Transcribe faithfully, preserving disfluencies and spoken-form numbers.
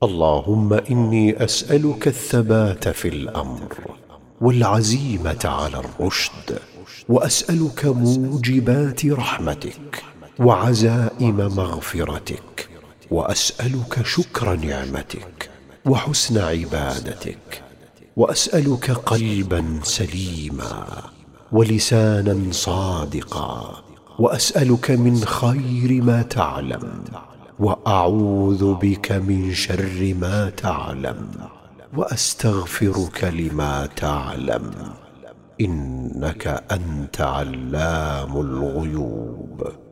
اللهم إني أسألك الثبات في الأمر والعزيمة على الرشد، وأسألك موجبات رحمتك وعزائم مغفرتك، وأسألك شكر نعمتك وحسن عبادتك، وأسألك قلبا سليما ولسانا صادقا، وأسألك من خير ما تعلم، وأعوذ بك من شر ما تعلم، وأستغفرك لما تعلم، إنك أنت علام الغيوب.